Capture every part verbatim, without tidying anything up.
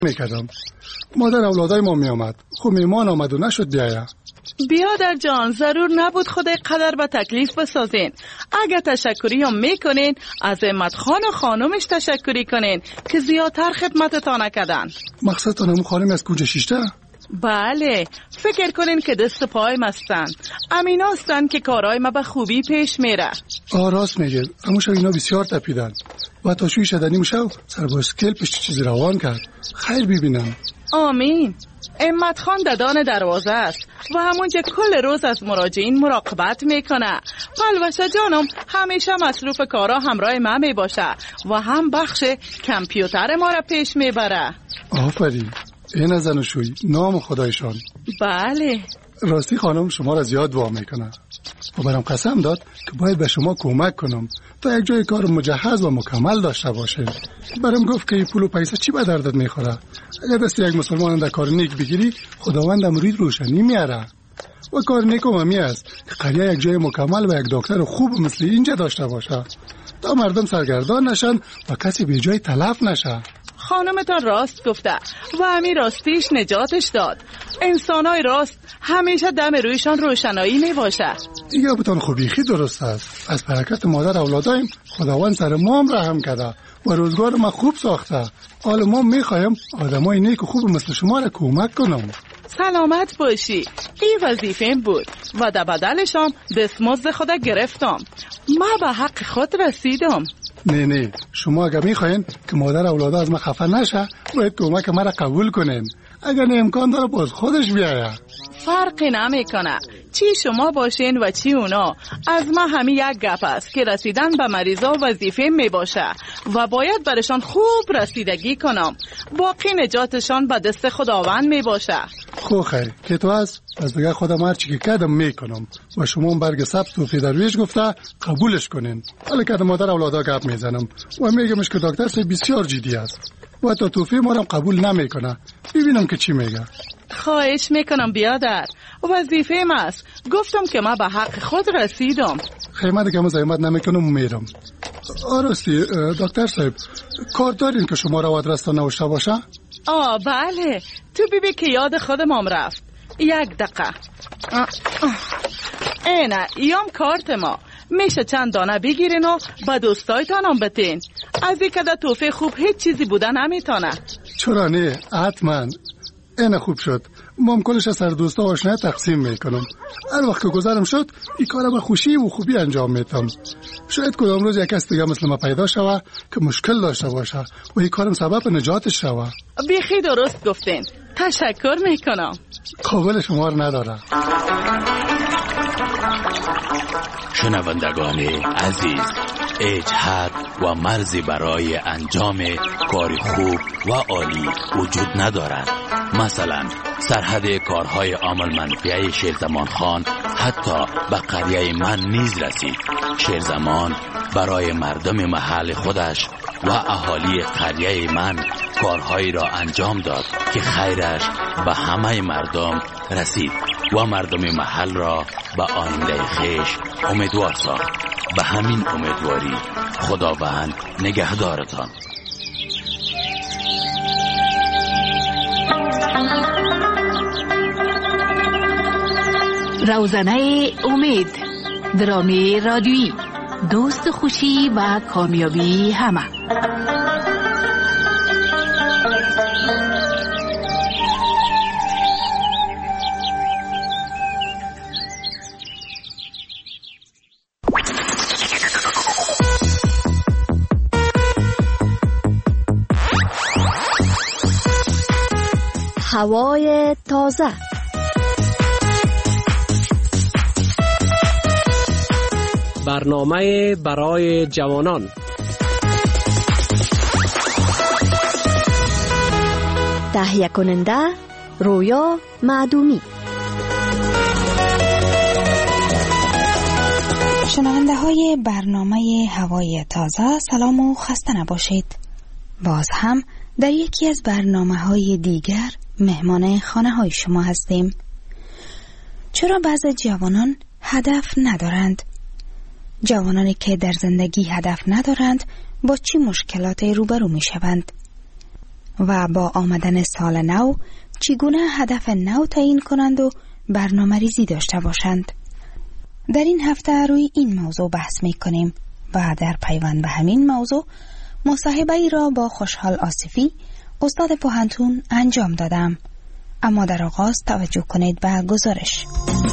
میکردم. مادر اولادای ما میامد، خب میمان آمد و نشد بیاید. بیادر جان، ضرور نبود خودی قدر به تکلیف بسازین. اگه تشکری هم میکنین از احمد خان و خانومش تشکری کنین که زیادتر خدمتتان کردن. مقصد همون خانم از کوچه شیشته؟ بله، فکر کنین که دست پای مستن. امین هستن که کارهای ما به خوبی پیش میره. آه راست میگه، اما شو اینا بسیار تپیدن و تا شوی شدنی مشو سر با اسکل پشت چیزی روان کرد. خیر ببینم. آمین. احمد خان ددان دروازه است و همونجا کل روز از مراجعین مراقبت میکنه. پلوشه جانم همیشه مصروف کارا همراه ما میباشه و هم بخش کامپیوتر ما را پیش میبره. آفرین، این از زنشوی نام خدایشان. بله. راستی خانم شما را زیاد دعا میکنه و برام قسم داد که باید به شما کمک کنم تا یک جای کار مجهز و مکمل داشته باشه. برام گفت که پول و پیسه چی به دردت میخوره؟ اگر دست یک مسلمان در کار نیک بگیری خداوند امروز روشنی میاره. و کار نیک و ممی است که قریه یک جای مکمل و یک دکتر خوب مثل اینجا داشته باشه تا مردم سرگردان نشن و کسی به جای تلف نشه. خانمتان راست گفته و همین راستیش نجاتش داد. انسانای راست همیشه دم رویشان روشنایی می باشه. دیگه بتان خوبیخی درست است. از برکت مادر اولادایم خداوند سر ما هم رحم کرده و روزگار ما خوب ساخته. حالا ما میخوایم آدمای نیک و خوب مثل شما را کمک کنم. سلامت باشی. این وظیفه بود و در بدلشان دستمزد خود گرفتم. ما به حق خود رسیدم. نه نه، شما اگر میخواین که مادر اولادا از ما خفه نشه باید کمک ما را قبول کنین. اگر نه امکان داره باز خودش بیاید. فرقی نمیکنه چی شما باشین و چی اونا. از ما همین یک گپ است که رسیدن به مریضا وظیفه می باشه و باید برشان خوب رسیدگی کنم. باقی نجاتشان به دست خداوند می باشه. خو خیر که تو از از دیگه خودم هر چی که کردم میکنم و شما برگ سبز تو پیدرویش گفته قبولش کنین. حالا که مادر اولادا گپ میزنم و میگمش که دکتر سه بسیار جدی است و تا توفیق ما رو قبول نمیکنه. ببینم که چی میگه. خواهش میکنم بیادر، وظیفه ما است. گفتم که ما به حق خود رسیدم. خیمت که ما زحمت نمیکنم و میرم. آراستی دکتر صاحب کار دارین که شما رو آدرس تا نوشته باشه؟ آه بله، تو بیبی که یاد خودم هم رفت. یک دقیقه. اینه یام کارت ما. میشه چند دانه بگیرین و با دوستایتان هم بتین. از این که در توفیق خوب هیچ چیزی بودن نمیتونه. چرا نه؟ حتما. اینه خوب شد. مام کلش از سر دوستا آشنا تقسیم میکنم. هر وقت که گذرم شد این کارا به خوشی و خوبی انجام میتم. شاید کدام روز یک کس دیگه مثل ما پیدا شوه که مشکل داشته باشه و این کارم سبب نجاتش شوه. بیخی درست گفتین. تشکر میکنم. قابل شما رو نداره. شنوندگان عزیز، هیچ حد و مرزی برای انجام کار خوب و عالی وجود ندارد. مثلا سرحد کارهای عامل منفیه شیرزمان خان حتی به قریه من نیز رسید. شیرزمان برای مردم محل خودش و اهالی قریه من کارهایی را انجام داد که خیرش به همه مردم رسید و مردم محل را به آینده خیش امیدوار ساخت. به همین امیدواری خداوند نگهدارتان. روزنه امید، درامی رادیویی، دوست خوشی و کامیابی همه. هوای تازه. برنامه برای جوانان. تهیه کننده رویا معدومی. شنونده های برنامه هوای تازه، سلام و خسته نباشید. باز هم در یکی از برنامه های دیگر مهمان خانه های شما هستیم. چرا بعضی جوانان هدف ندارند؟ جوانانی که در زندگی هدف ندارند با چی مشکلات روبرو می شوند؟ و با آمدن سال نو چگونه هدف نو تعیین کنند و برنامه ریزی داشته باشند. در این هفته روی این موضوع بحث می کنیم و در پیوند به همین موضوع مصاحبه ای را با خوشحال آصفی استاد پوهنتون انجام دادم. اما در آغاز توجه کنید به گزارش.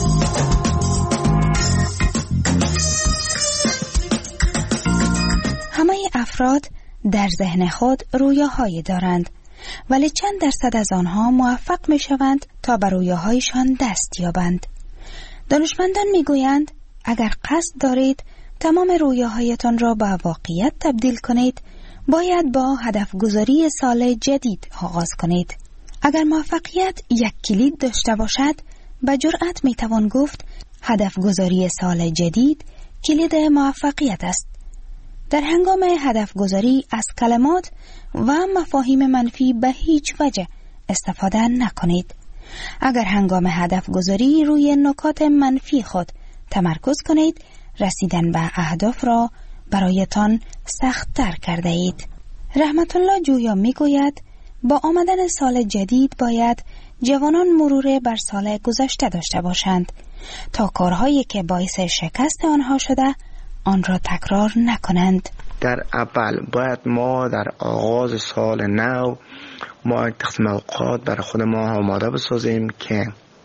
همه افراد در ذهن خود رویاهایی دارند، ولی چند درصد از آنها موفق می شوند تا بر رویاهایشان دست یابند. دانشمندان می گویند اگر قصد دارید تمام رویاهایتان را به واقعیت تبدیل کنید، باید با هدف گذاری سال جدید آغاز کنید. اگر موفقیت یک کلید داشته باشد، به جرأت می توان گفت هدف گذاری سال جدید کلید موفقیت است. در هنگام هدف گذاری از کلمات و مفاهیم منفی به هیچ وجه استفاده نکنید. اگر هنگام هدف گذاری روی نکات منفی خود تمرکز کنید، رسیدن به اهداف را برایتان سخت تر کرده اید. رحمت الله جویا می گوید با آمدن سال جدید باید جوانان مرور بر سال گذشته داشته باشند تا کارهایی که باعث شکست آنها شده آن را تکرار نکنند. در اول باید ما در آغاز سال نو ما تقسیم اوقات برای خود ما آماده بسازیم که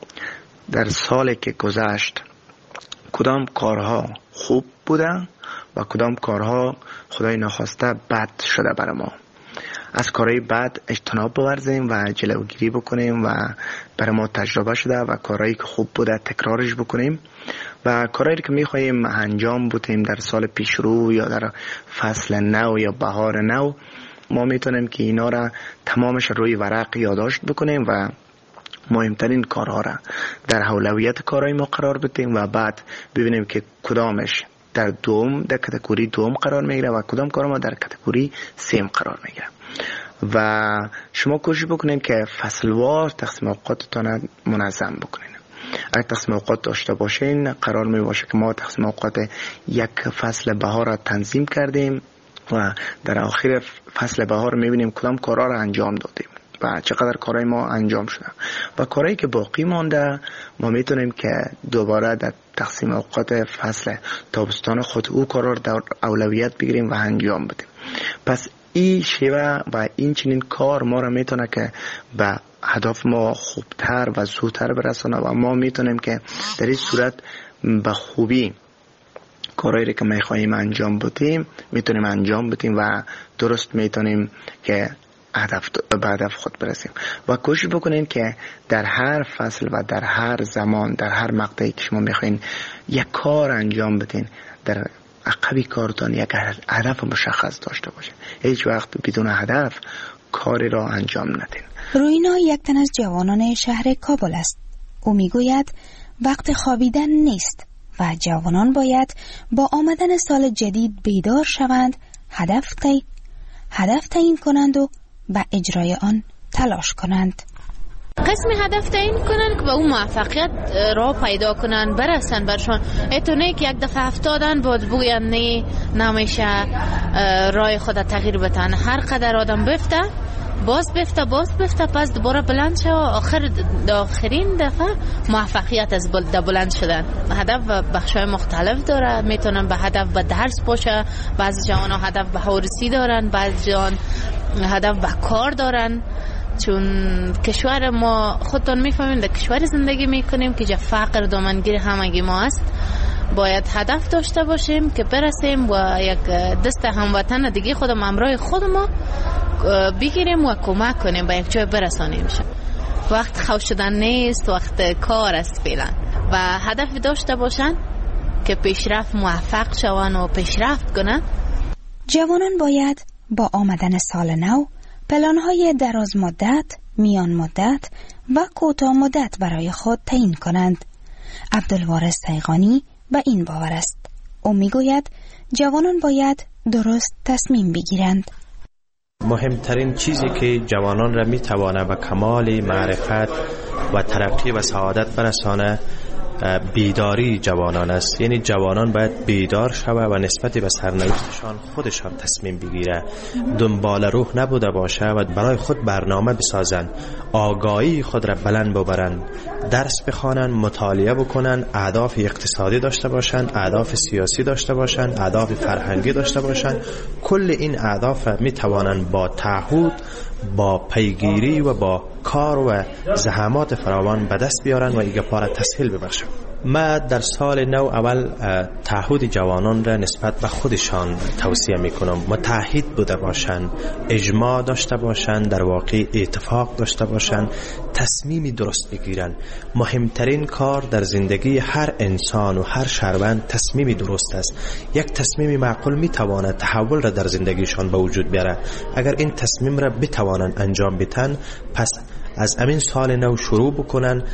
در سالی که گذشت کدام کارها خوب بودن و کدام کارها خدای نخواسته بد شده برای ما. از کارهای بد اجتناب بورزیم و جلوگیری بکنیم و برای ما تجربه شده و کارهایی که خوب بوده تکرارش بکنیم و کارهایی که میخواییم انجام بدیم در سال پیش رو یا در فصل نو یا بهار نو، ما میتونیم که اینا را تمامش روی ورق یادداشت بکنیم و مهمترین کارها را در اولویت کارهای ما قرار بدیم و بعد ببینیم که کدامش در دوم در کاتگوری دوم قرار میگیره و کدام کار ما در کاتگوری سیم قرار میگیره. و شما کوشش بکنین که فصلوار تقسیم اوقاتتان منظم بکنین. اگر تقسیم اوقات داشته باشین قرار می باشه که ما تقسیم اوقات یک فصل بهار را تنظیم کردیم و در آخر فصل بهار میبینیم کدام کارها را انجام دادیم و چقدر کارهای ما انجام شده و کارهایی که باقی مانده ما میتونیم که دوباره در تقسیم اوقات فصل تابستان خود او کارها را در اولویت بگیریم و انجام بدیم. پس این شیوه و این چنین کار ما را میتونه که به هدف ما خوبتر و زودتر برسانه و ما میتونیم که در این صورت به خوبی کارهایی که میخواییم انجام بدیم میتونیم انجام بدیم و درست میتونیم که هدف به هدف خود برسیم. و کوشش بکنین که در هر فصل و در هر زمان در هر مقطعی که شما میخواین یک کار انجام بدین در عقبی کارتان یک هدف مشخص داشته باشه. هیچ وقت بدون هدف کاری را انجام ندین. روینا یک تن از جوانان شهر کابل است. او میگوید وقت خوابیدن نیست و جوانان باید با آمدن سال جدید بیدار شوند، هدف تعیین هدف تعیین کنند و به اجرای آن تلاش کنند. قسم هدف تعیین کنن که به اون موفقیت را پیدا کنن برسن برشان. اتونه که یک دفعه افتادن بود بگوین نه نمیشه رای خود تغییر بدن. هر قدر آدم بفته باز بفته باز بفته پس دوباره بلند شه و آخر آخرین دفعه موفقیت از بلند شدن. هدف بخشای مختلف داره. میتونن به هدف به درس باشه، بعضی جوان ها هدف به هورسی دارن، بعضی جوان هدف به کار دارن. چون کشور ما خودتون میفهمین در کشور زندگی میکنیم که جا فقر دامنگیر همگی ما است. باید هدف داشته باشیم که برسیم و یک دست هموطن دیگه خودم همراه خود ما بگیریم و کمک کنیم به یک جای برسانیم. وقت خوش شدن نیست، وقت کار است فعلا و هدف داشته باشن که پیشرفت موفق شون و پیشرفت کنن. جوانان باید با آمدن سال نو پلان‌های دراز مدت، میان مدت و کوتاه مدت برای خود تعیین کنند. عبدالوارث سیغانی به این باور است. او میگوید جوانان باید درست تصمیم بگیرند. مهمترین چیزی که جوانان را میتوانه به کمال معرفت و ترقی و سعادت برسانه بیداری جوانان است. یعنی جوانان باید بیدار شوه و نسبت به سرنوشتشان خودشان تصمیم بگیره، دنبال روح نبوده باشه و برای خود برنامه بسازن، آگاهی خود را بلند ببرن، درس بخوانن، مطالعه بکنن، اهداف اقتصادی داشته باشن، اهداف سیاسی داشته باشن، اهداف فرهنگی داشته باشن. کل این اهداف می توانن با تعهد، با پیگیری و با کار و زحمات فراوان به دست بیارن و ایگه پاره تسهیل ببخشن. ما در سال نو اول تعهد جوانان را نسبت به خودشان توصیه میکنم. متحد بوده باشند، اجماع داشته باشند، در واقع اتفاق داشته باشند، تصمیمی درست بگیرن. مهمترین کار در زندگی هر انسان و هر شهروند تصمیمی درست است. یک تصمیم معقول میتواند تحول را در زندگیشان به وجود بیاره. اگر این تصمیم را بتوانند انجام بدن، پس از امین سال نو شروع بکنن.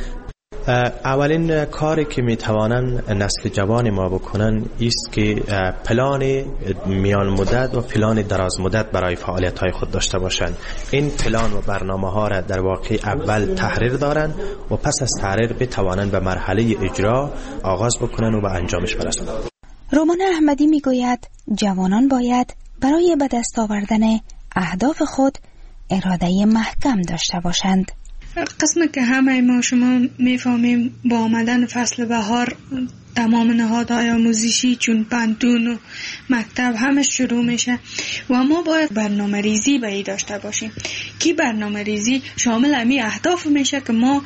اولین کاری که میتوانن نسل جوان ما بکنن است که پلان میان مدت و پلان دراز مدت برای فعالیت های خود داشته باشند. این پلان و برنامه ها را در واقع اول تحریر دارن و پس از تحریر بتوانن به مرحله اجرا آغاز بکنن و به انجامش برسند. رومان احمدی میگوید جوانان باید برای به دست آوردن اهداف خود اراده محکم داشته باشند. قسمه که همه ما شما میفهمیم با آمدن فصل بهار تمام نهادهای آموزشی چون پانتون و مکتب همه شروع میشه و ما باید برنامه ریزی به ای داشته باشیم که برنامه ریزی شامل امی اهداف میشه که ما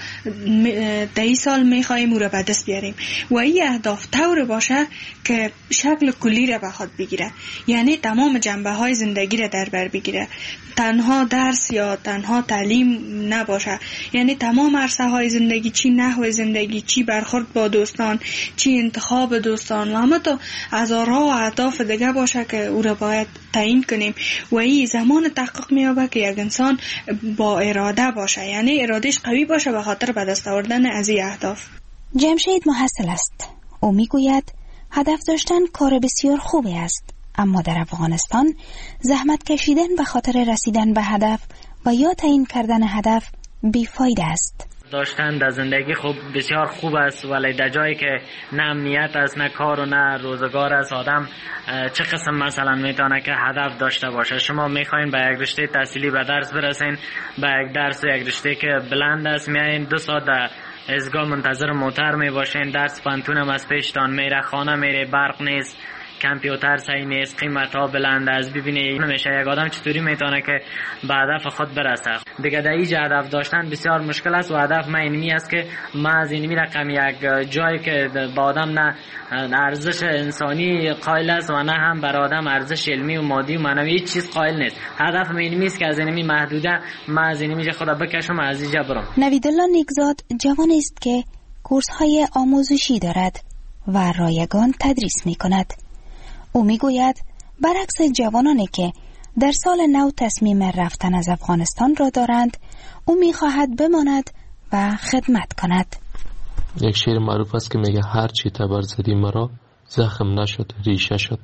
در این سال میخواییم او را به دست بیاریم و این اهداف طور باشه که شکل کلی را به خود بگیره، یعنی تمام جنبه های زندگی را در بر بگیره، تنها درس یا تنها تعلیم نباشه، یعنی تمام عرصه های زندگی، چی نحو زندگی، چی برخورد با دوستان، چی انتخاب دوستان و همه تا هزارها و اهداف دیگه باشه که او را باید تعیین کنیم و این زمان تحقق میابه که یک انسان با اراده باشه، یعنی ارادهش قوی باشه به خاطر به دست آوردن از این اهداف. جمشید محصل است. او میگوید هدف داشتن کار بسیار خوبی است، اما در افغانستان زحمت کشیدن به خاطر رسیدن به هدف و یا تعیین کردن هدف بیفایده است. داشتن در زندگی خوب بسیار خوب است، ولی در جایی که نه امنیت است، نه کار و نه روزگار است، آدم چه قسم مثلا میتونه که هدف داشته باشه؟ شما میخواین به یک رشته تحصیلی به درس برسین، به یک درس یک رشته که بلند است میایین، دو ساعت در ازگاه منتظر موتر میباشین، درس پانتون هم از پیشتان میره، خانه میره، برق نیست، کامپیوتر صحیح نیست، قیمت ها بلند است. ببینید نمیشه یک آدم چطوری میتونه که به هدف خود برسه. دیگه در اینجا هدف داشتن بسیار مشکل است و هدف من اینمی است که ما از اینمی رقم یک جایی که با آدم نه ارزش انسانی قائل است و نه هم بر آدم ارزش علمی و مادی و معنوی هیچ چیز قائل نیست. هدف من اینمی است که از اینمی محدوده ما از اینمی خود بکشم از اینجا برم. نویدالله نیکزاد جوانی است که کورس های آموزشی دارد و رایگان تدریس میکند. او میگوید برعکس جوانانی که در سال نو تصمیم رفتن از افغانستان را دارند، او میخواهد بماند و خدمت کند. یک شعر معروف است که میگه هر چی تبر زدی مرا زخم نشد ریشه شد.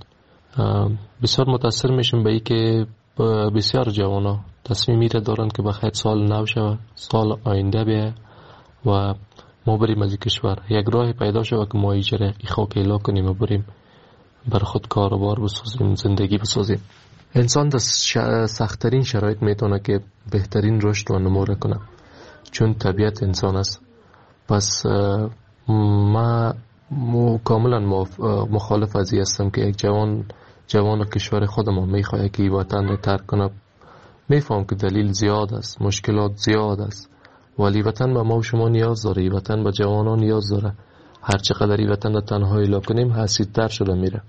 بسیار متاثر میشم به این که بسیار جوانا تصمیمی را دارند که بخیر سال نو شود، سال آینده بیه و ما بریم از کشور. یک راه پیدا شود که ما ایجره ای خاک اعلا کنیم و بریم بر خود کاروبار بسازیم، زندگی بسازیم. انسان در سخت‌ترین شرایط میتونه که بهترین رشد و نمو کنه، چون طبیعت انسان است. پس ما کاملا مخالف از این هستم که یک جوان جوان کشور خودمان میخواد که وطن را ترک کنه. میفهم که دلیل زیاد است، مشکلات زیاد است، ولی وطن به ما و شما نیاز داره، وطن به جوانان نیاز داره. هر چقدر این وطن را تنهایی لا کنیم حسیدتر شده میره.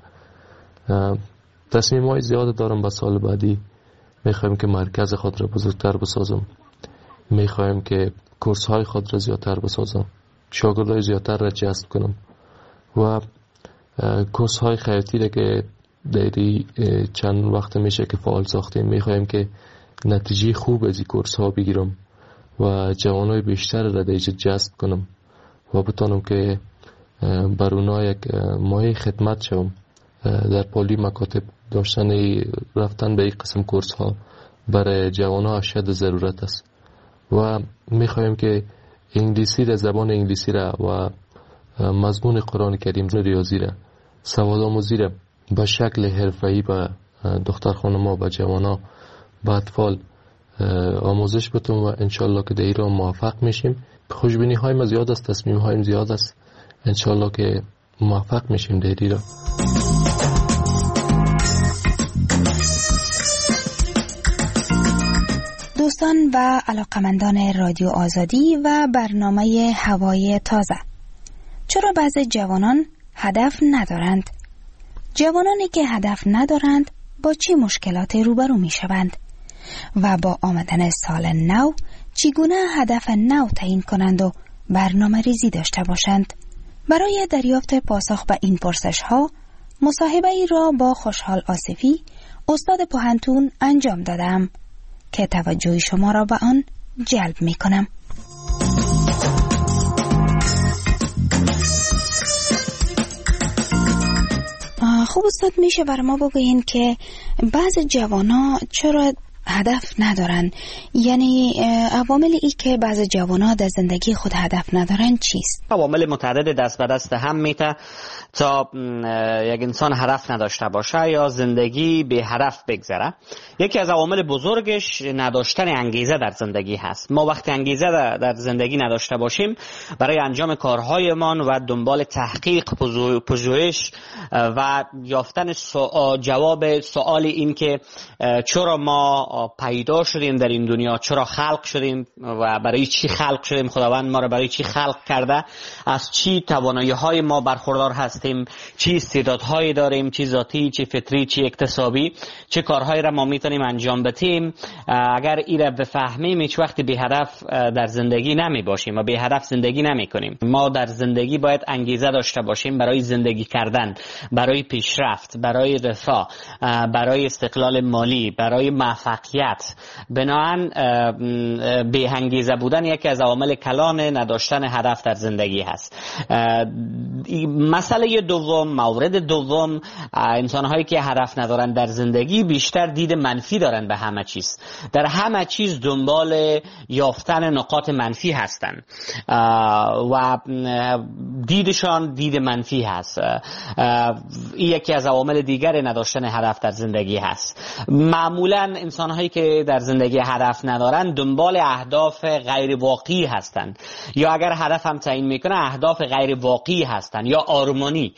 تصمیم های زیاد دارم به سال بعدی. میخوایم که مرکز خود را بزرگتر بسازم، میخوایم که کورس های خود را زیادتر بسازم، شاگردای زیادتر را جذب کنم و کورس های خیریتی را که دیری چند وقت میشه که فعال ساختیم، میخوایم که نتیجه خوب از این کورس ها بگیرم و جوانای بیشتر را دیجا جذب کنم و بتانم که بر اونا یک مایه خدمت شوم. در پالی مکاتب داشتن رفتن به این قسم کورس ها برای جوان ها اشد ضرورت است و میخوایم که انگلیسی را، زبان انگلیسی را و مضمون قرآن کریم ریاضی را، سواد آموزی را به شکل حرفه‌ای به دختر خانم‌ها و جوانا به اطفال آموزش بتون و انشالله که در ایران موفق میشیم. خوشبینی های ما زیاد است، تصمیم هایم زیاد است، انشالله که موفق میشیم در ایران. دوستان و علاقمندان رادیو آزادی و برنامه هوای تازه، چرا بعضی جوانان هدف ندارند؟ جوانانی که هدف ندارند با چه مشکلاتی روبرو می شوند؟ و با آمدن سال نو چگونه هدف نو تعیین کنند و برنامه ریزی داشته باشند؟ برای دریافت پاسخ به این پرسش ها مصاحبه ای را با خوشحال آصفی استاد پوهنتون انجام دادم که توجه شما را به آن جلب می کنم. خوب استاد، میشه بر ما بگوین که بعض جوانا چرا هدف ندارن؟ یعنی عوامل ای که بعض جوانا در زندگی خود هدف ندارن چیست؟ عوامل متعدد دست به دست هم میته تا یک انسان هدف نداشته باشه یا زندگی به هدف بگذره. یکی از عوامل بزرگش نداشتن انگیزه در زندگی هست. ما وقتی انگیزه در زندگی نداشته باشیم برای انجام کارهایمان و دنبال تحقیق، پژوهش و یافتن جواب سوال این که چرا ما پیدا شدیم در این دنیا، چرا خلق شدیم و برای چی خلق شدیم، خداوند ما را برای چی خلق کرده، از چی توانایی های ما برخوردار هستیم، چی استعدادهایی داریم، چی ذاتی، چی فطری، چی اکتسابی، چه کارهایی را ما میتونیم انجام بدیم. اگر این را بفهمیم هیچ وقت به هدف در زندگی نمی باشیم و به هدف زندگی نمی کنیم. ما در زندگی باید انگیزه داشته باشیم برای زندگی کردن، برای پیشرفت، برای رفاه، برای استقلال مالی، برای موفقیت. بنابراین به انگیزه بودن یکی از عوامل کلان نداشتن هدف در زندگی هست. مسئله دوم، مورد دوم، انسان هایی که هدف ندارن در زندگی بیشتر دید منفی دارن به همه چیز. در همه چیز دنبال یافتن نقاط منفی هستن و دیدشان دید منفی هست. این یکی از عوامل دیگر نداشتن هدف در زندگی هست. معمولا انسان هایی که در زندگی هدف ندارن دنبال اهداف غیر واقعی هستن، یا اگر هدف هم تعیین میکنه اهداف غیر واقعی هستن یا آرمانی،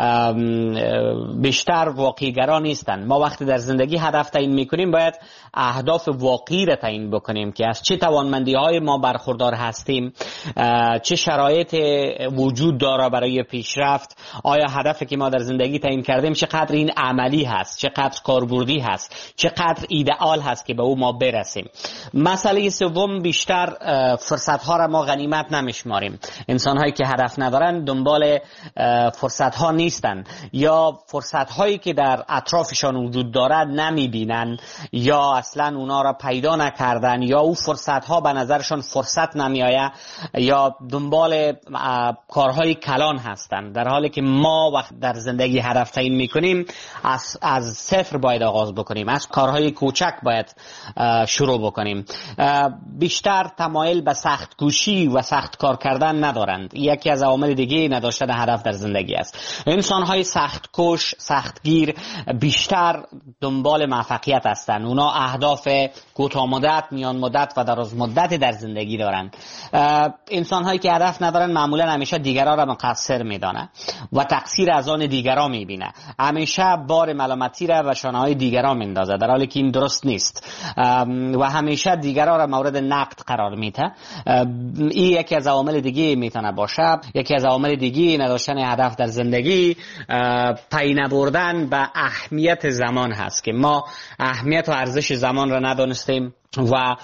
بیشتر واقعی گرا نیستن. ما وقتی در زندگی هدف تعیین میکنیم باید اهداف واقعی را تعیین بکنیم که از چه توانمندی های ما برخوردار هستیم، چه شرایط وجود داره برای پیشرفت، آیا هدفی که ما در زندگی تعیین کردیم چقدر این عملی هست، چقدر کاربردی هست، چقدر ایدئال هست که به او ما برسیم. مسئله سوم، بیشتر فرصت ها را ما غنیمت نمیشماریم. انسان هایی که هدف ندارن دنبال فرصت ها نیستن یا فرصت هایی که در اطرافشان وجود دارد نمیبینن یا اصلا اونا را پیدا نکردن یا او فرصت ها به نظرشان فرصت نمیآید یا دنبال کارهای کلان هستن، در حالی که ما وقت در زندگی هدف تعیین میکنیم از از صفر باید آغاز بکنیم، از کارهای کوچک باید شروع بکنیم. بیشتر تمایل به سخت کوشی و سخت کار کردن ندارند. یکی از عوامل دیگه نداشتن هدف در زندگی است. انسان های سخت کوش، سختگیر بیشتر دنبال موفقیت هستند. اونا اهداف کوتاه مدت، میان مدت و دراز مدت در زندگی دارند. انسان هایی که هدف ندارن معمولا همیشه دیگران را مقصر میدانه و تقصیر از آن دیگران میبینه. همیشه بار ملامتی را و شانه های دیگران میندازه، در حالی که این درست نیست و همیشه دیگران را مورد نقد قرار میده. این یکی از عوامل دیگه میتونه باشه. یکی از عوامل دیگه نداشتن هدف در زندگی پی نبردن به اهمیت زمان هست که ما اهمیت و ارزش زمان را ندانستیم و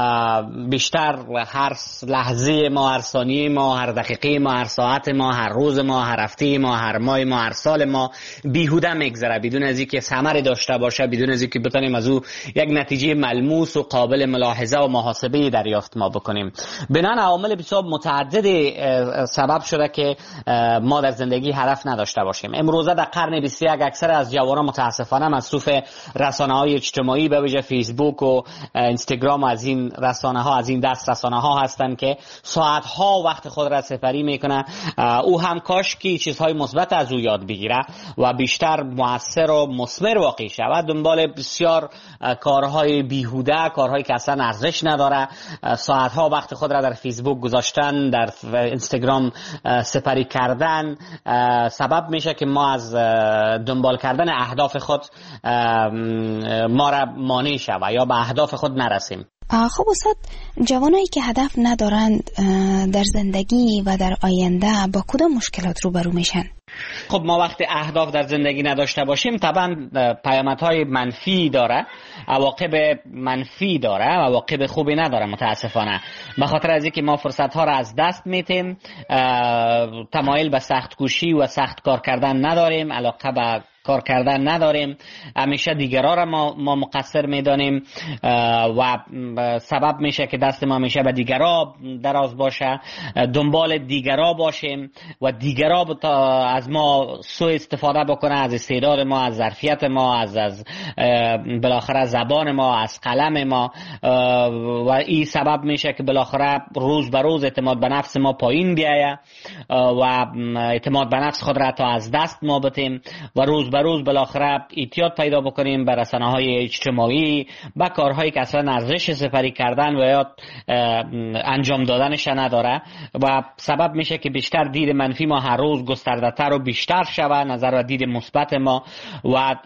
بیشتر هر لحظه ما، هر ثانیه ما، هر دقیقه ما، هر ساعت ما، هر روز ما، هر هفته ما، هر ماه ما، هر سال ما بیهوده میگذره بدون از اینکه ثمری داشته باشه، بدون از اینکه بتونیم از او یک نتیجه ملموس و قابل ملاحظه و محاسبه دریافت ما بکنیم. بنابراین عوامل بسیار متعدد سبب شده که ما در زندگی هدف نداشته باشیم. امروزه در قرن بیست و یک اکثر از جوانان متاسفانه مصروف رسانه‌های اجتماعی به ویژه فیسبوک و اینستاگرام و از این رسانه ها، از این دست رسانه ها هستن که ساعت ها وقت خود را سپری میکنه. او هم کاش که چیزهای مثبت از او یاد بگیره و بیشتر مؤثر و مثمر واقع شود. دنبال بسیار کارهای بیهوده، کارهایی که اصلا ارزش نداره، ساعت ها وقت خود را در فیسبوک گذاشتن، در اینستاگرام سپری کردن سبب میشه که ما از دنبال کردن اهداف خود ما را مانع شود یا به اهداف خود نرسیم. خب استاد، جوانایی که هدف ندارند در زندگی و در آینده با کدام مشکلات روبرو میشن؟ خب ما وقتی اهداف در زندگی نداشته باشیم طبعا پیامدهای منفی داره، عواقب منفی داره، عواقب خوبی نداره متاسفانه. به خاطر از اینکه ما فرصت ها را از دست میتیم، تمایل به سخت کوشی و سخت کار کردن نداریم، علاقه به کار کردن نداریم، همیشه دیگرها را ما, ما مقصر میدانیم و سبب میشه که دست ما همیشه به دیگرها دراز باشه، دنبال دیگرها باشیم و دیگرها از ما سوء استفاده بکنه، از استعداد ما، از ظرفیت ما، از از بالاخره زبان ما، از قلم ما، و این سبب میشه که بالاخره روز به روز اعتماد به نفس ما پایین بیایه و اعتماد به نفس خود را تا از دست ما بتیم و روز به روز بالاخره اعتیاد پیدا بکنیم به رسانه‌های اجتماعی، به کارهایی که اصلا ارزش سپری کردن و یا انجام دادنش نداره و سبب میشه که بیشتر دید منفی ما هر روز گسترده‌تر و بیشتر شود، نظر و دید مثبت ما و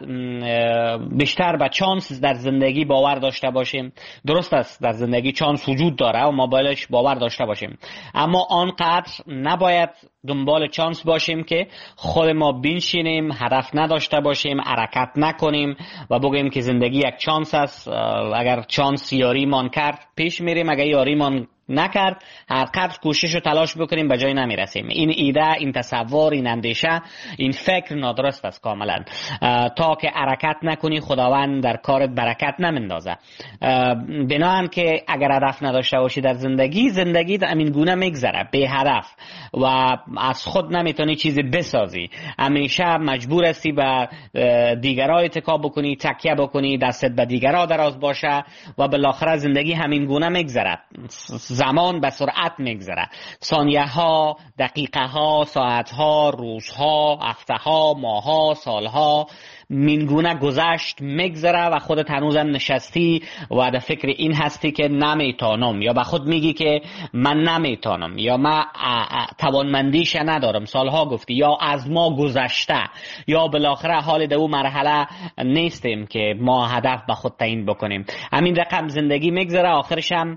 بیشتر به چانس در زندگی باور داشته باشیم. درست است در زندگی چانس وجود داره و ما بایدش باور داشته باشیم، اما آنقدر نباید دنبال چانس باشیم که خود ما بنشینیم، هدف نداشته باشیم، حرکت نکنیم و بگیم که زندگی یک چانس است، اگر چانس یاریمان کرد پیش میریم، اگر یاریمان نکرد هر قدر کوشش و تلاش بکنیم به جای نمیرسیم. این ایده، این تصور، این اندیشه، این فکر نادرست است کاملا. تا که حرکت نکنی خداوند در کارت برکت نمیندازه. بنابراین که اگر هدف نداشته باشی در زندگی، زندگی همین گونه میگذره بی هدف و از خود نمیتونی چیزی بسازی، همیشه مجبور هستی به دیگرها اتکا بکنی، تکیه بکنی، دستت به دیگرها دراز باشه و بالاخره زندگی همین گونه میگذره. زمان به سرعت میگذره، ثانیه ها، دقیقه ها، ساعت ها، روزها، هفته ها، ماه ها، سال ها مینگونه گذشت میگذره و خودت هنوزم نشستی و در فکر این هستی که نمیتونم، یا به خود میگی که من نمیتونم، یا من توانمندیش ندارم، سالها گفتی، یا از ما گذشته، یا بالاخره حال در اون مرحله نیستیم که ما هدف به خود تعیین بکنیم. همین رقم زندگی میگذره، آخرش هم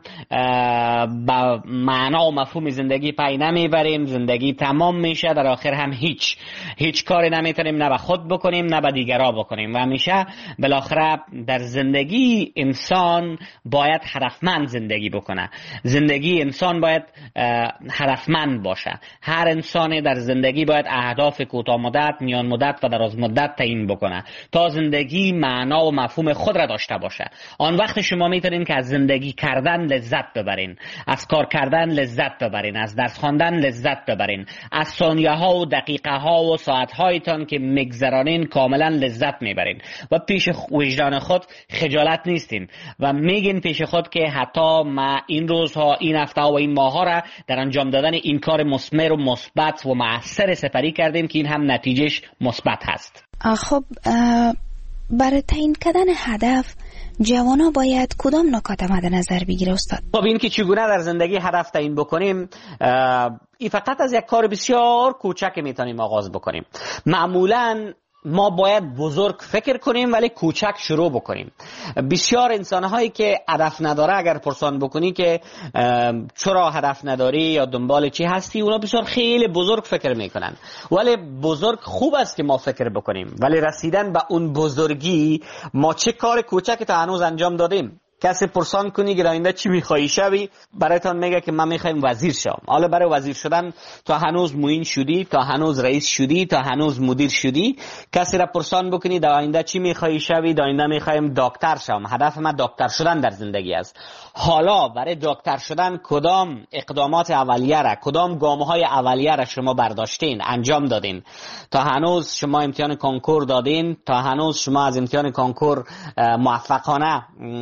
با معنا و مفهوم زندگی پی نمیبریم، زندگی تمام میشه، در آخر هم هیچ هیچ کاری نمیتونیم نه به خود بکنیم نه به دیگران بکنیم و همیشه بالاخره در زندگی انسان باید هدفمند زندگی بکنه. زندگی انسان باید هدفمند باشه. هر انسانی در زندگی باید اهداف کوتاه مدت، میان مدت و دراز مدت تعیین بکنه تا زندگی معنا و مفهوم خود را داشته باشه. آن وقت شما میتونین که از زندگی کردن لذت ببرین، از کار کردن لذت ببرین، از درس خواندن لذت ببرین، از ثانیه ها و دقیقه ها و ساعت هایتان که میگذرانین کاملا لذت میبرین و پیش وجدان خود خجالت نیستین و میگین پیش خود که حتی ما این روزها، این هفته و این ماه ها را در انجام دادن این کار مثمر و مثبت و مؤثر سپری کردیم که این هم نتیجهش مثبت هست. خب برای تعیین کردن هدف جوانا باید کدام نکات مد نظر بگیره استاد؟ خب این که چگونه در زندگی هدف تعیین بکنیم، این فقط از یک کار بسیار کوچک میتونیم آغاز بکنیم. معمولاً ما باید بزرگ فکر کنیم ولی کوچک شروع بکنیم. بسیار انسانهایی که هدف نداره اگر پرسان بکنی که چرا هدف نداری یا دنبال چی هستی، اونا بسیار خیلی بزرگ فکر میکنن. ولی بزرگ خوب است که ما فکر بکنیم، ولی رسیدن به اون بزرگی ما چه کار کوچکی تا هنوز انجام دادیم. کسی پرسان کنی که آینده چی میخوایی شوی، برایتان میگه که من میخوایم وزیر شم. حالا برای وزیر شدن تا هنوز معین شدی، تا هنوز رئیس شدی، تا هنوز مدیر شدی. کسی را پرسان بکنی در آینده چی میخوایی شوی، در آینده میخوایم دکتر شم، هدف من دکتر شدن در زندگی است. حالا برای دکتر شدن کدام اقدامات اولیه را، کدام گام‌های اولیه را شما برداشتین، انجام دادین؟ تا هنوز شما امتحان کنکور دادین، تا هنوز شما از امتحان کنکور موفقانه بالاخره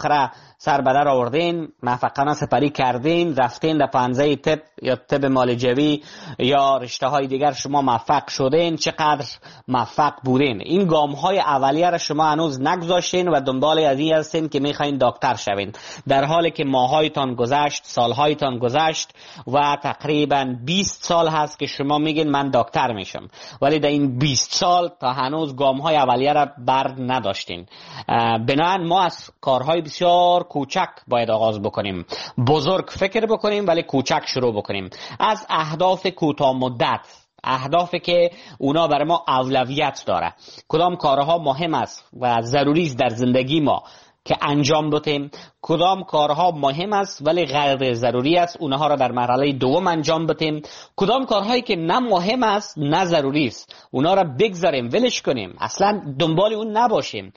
بالاخره سر به در آوردین، موفقانه سپری کردین، رفتین در پنزه طب یا طب معالجوی یا رشته های دیگر شما موفق شدین، چقدر موفق بودین. این گام های اولیه را شما هنوز نگذاشتین و دنبال از این هستین که میخواین دکتر شوین، در حالی که ماهایتان گذشت، سالهایتان گذشت و تقریبا بیست سال هست که شما میگین من دکتر میشم، ولی در این بیست سال تا هنوز گام های اولیه را بر نداشتین. بنابراین ما از کارهای بسیار کوچک باید آغاز بکنیم، بزرگ فکر بکنیم ولی کوچک شروع بکنیم. از اهداف کوتاه مدت، اهدافی که اونا برای ما اولویت داره، کدام کارها مهم است و ضروری است در زندگی ما که انجام بدیم، کدام کارها مهم است ولی غیر ضروری است اونها را در مرحله دوم انجام بدیم، کدام کارهایی که نه مهم است نه ضروری است اونها را بگذاریم، ولش کنیم، اصلا دنبال اون نباشیم.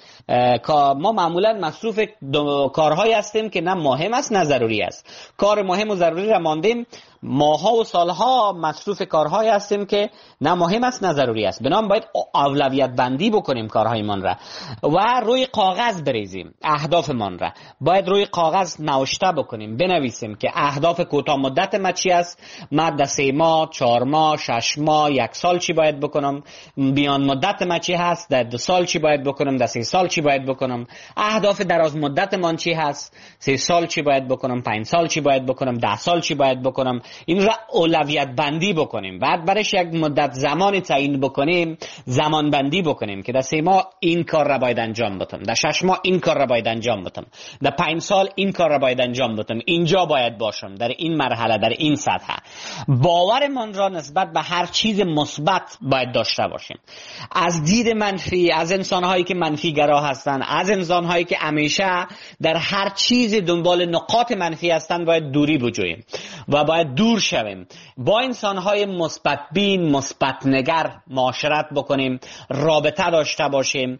ما معمولا مصروف کارهایی هستیم که نه مهم است نه ضروری است. کار مهم و ضروری را ماندیم، ماها و سالها مصروف کارهایی هستیم که نه مهم است نه ضروری است. بنابراین باید اولویت بندی بکنیم کارهایمان را و روی کاغذ بریزیم اهدافمان را. باید روی کاغذ نوشته بکنیم، بنویسیم که اهداف کوتاه مدت ما چی است، ما در سه ماه، چهار ماه، شش ماه، یک سال چی باید بکنم، میان مدت ما چی هست، در دو سال چی باید بکنم، در سه سال چی باید بکنم، اهداف دراز مدت من چی هست، سه سال چی باید بکنم، پنج سال چی باید بکنم، ده سال چی باید بکنم. این را اولویت بندی بکنیم، بعد برایش یک مدت زمانی تعیین بکنیم، زمان بندی بکنیم که در سه ماه این کار را باید انجام بدم، در شش ماه این کار را باید انجام بدم، در پنج سال این کار را باید انجام بدم، اینجا باید باشم، در این مرحله، در این سطح. باورمان را نسبت به هر چیز مثبت باید داشته باشیم. از دید منفی، از انسان‌هایی که منفی گرا هستند، از انسان‌هایی که همیشه در هر چیز دنبال نقاط منفی هستند باید دوری بجوییم و باید دور شویم. با انسان‌های مثبت بین، مثبت نگر معاشرت بکنیم، رابطه داشته باشیم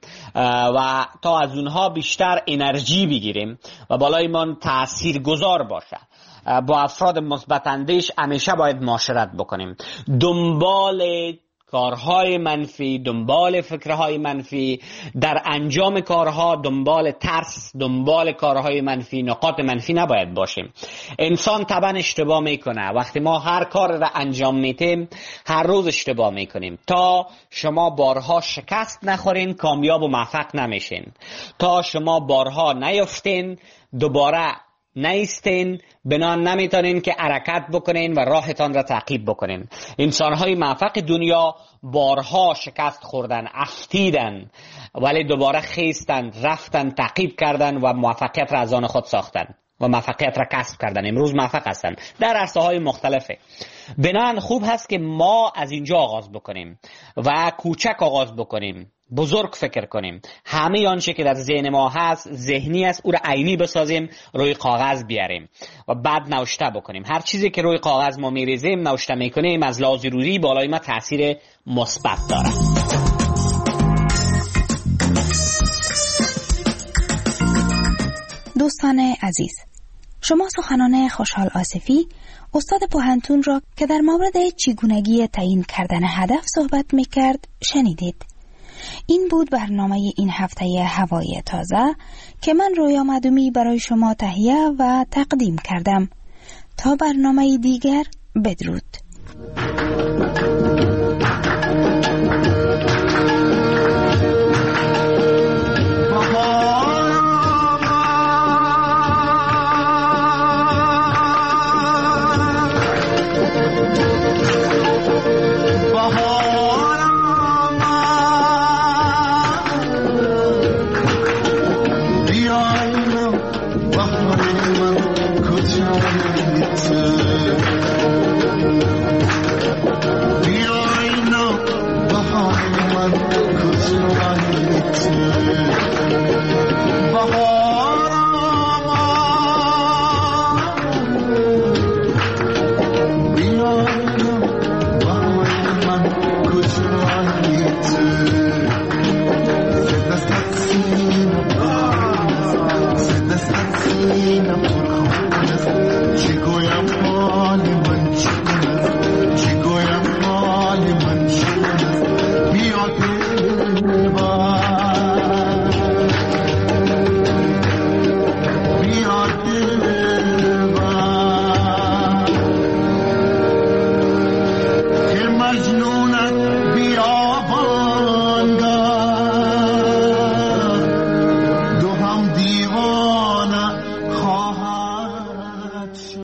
و تا از اونها بیشتر انرژی بگیریم و بالای من تأثیر گذار باشه. با افراد مثبت اندیش همیشه باید معاشرت بکنیم. دنبال کارهای منفی، دنبال فکرهای منفی، در انجام کارها دنبال ترس، دنبال کارهای منفی، نقاط منفی نباید باشیم. انسان طبعا اشتباه میکنه. وقتی ما هر کار را انجام میتیم هر روز اشتباه میکنیم. تا شما بارها شکست نخورین کامیاب و موفق نمیشین. تا شما بارها نیفتین دوباره نیستین، بنا نمیتونین که حرکت بکنین و راهتان را تعقیب بکنین. انسانهای موفق دنیا بارها شکست خوردن، افتیدن، ولی دوباره خیستن، رفتن، تعقیب کردن و موفقیت را از آن خود ساختن و موفقیت را کسب کردن. امروز موفق هستن در عرصه‌های مختلفه. بنابراین خوب هست که ما از اینجا آغاز بکنیم و کوچک آغاز بکنیم، بزرگ فکر کنیم. همه آنچه که در ذهن ما هست، ذهنی است، او را عینی بسازیم، روی کاغذ بیاریم و بعد نوشته بکنیم. هر چیزی که روی کاغذ ما میریزیم، نوشته میکنیم، از لحاظ روحی بالای ما تاثیر مثبت داره. دوستان عزیز، شما سخنان خوشحال آصفی، استاد پوهنتون را که در مورد چگونگی تعیین کردن هدف صحبت میکرد شنیدید. این بود برنامه این هفته هوای تازه که من رویا مدومی برای شما تهیه و تقدیم کردم. تا برنامه دیگر، بدرود.